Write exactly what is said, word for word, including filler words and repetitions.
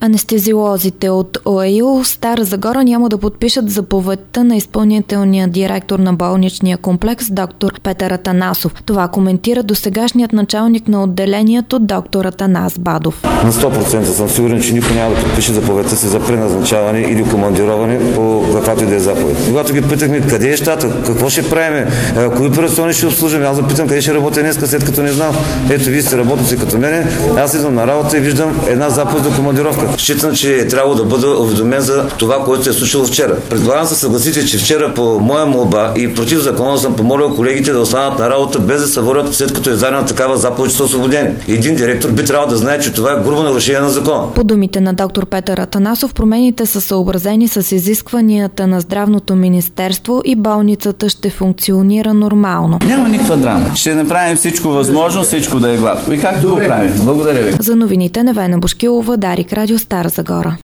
Анестезиолозите от ОАИЛ Стара Загора няма да подпишат заповедта на изпълнителния директор на болничния комплекс доктор Петър Атанасов. Това коментира досегашният началник на отделението доктор Атанас Бадов. На сто процента съм сигурен, че никой няма да подпише заповедта си за преназначаване или командироване по каквато и да е заповед. Когато ги питахме къде е щата, какво ще правим, кои операционни ще обслужваме, аз запитам къде ще работя днес, след като не знам. Ето, вие сте работници като мене, аз идвам на работа и виждам една заповед за командировка. Считам, че е трябвало да бъда уведомен за това, което се е случило вчера. Предполагам се съгласите, че вчера по моя молба и против закона съм помолил колегите да останат на работа без да се върнат, след като е издадена такава заповед, че са освободени. Един директор би трябвало да знае, че това е грубо нарушение на закона. По думите на доктор Петър Атанасов, промените са съобразени с изискванията на Здравното министерство и болницата ще функционира нормално. Няма никаква драма. Ще направим всичко възможно, всичко да е гладко. И както го правим. Благодаря ви. За новините Невена Бошкилова, Дарик Радио, Стара Загора.